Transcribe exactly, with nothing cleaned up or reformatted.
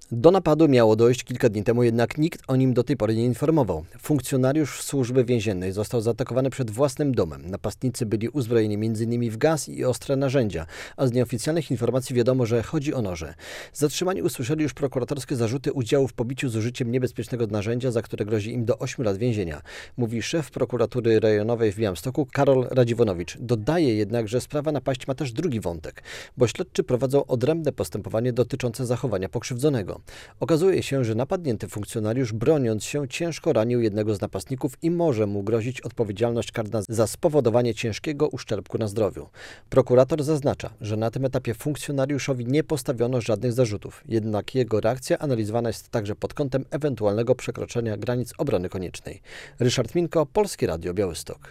Do napadu miało dojść kilka dni temu, jednak nikt o nim do tej pory nie informował. Funkcjonariusz Służby Więziennej został zaatakowany przed własnym domem. Napastnicy byli uzbrojeni m in w gaz i ostre narzędzia, a z nieoficjalnych informacji wiadomo, że chodzi o noże. Zatrzymani usłyszeli już prokuratorskie zarzuty udziału w pobiciu z użyciem niebezpiecznego narzędzia, za które grozi im do ośmiu lat więzienia, mówi szef prokuratury rejonowej w Białymstoku Karol Radziwonowicz. Dodaje jednak, że sprawa napaści ma też drugi wątek, bo śledczy prowadzą odrębne postępowanie dotyczące zachowania pokrzywdzonego. Okazuje się, że napadnięty funkcjonariusz, broniąc się, ciężko ranił jednego z napastników i może mu grozić odpowiedzialność karna za spowodowanie ciężkiego uszczerbku na zdrowiu. Prokurator zaznacza, że na tym etapie funkcjonariuszowi nie postawiono żadnych zarzutów, jednak jego reakcja analizowana jest także pod kątem ewentualnego przekroczenia granic obrony koniecznej. Ryszard Minko, Polskie Radio Białystok.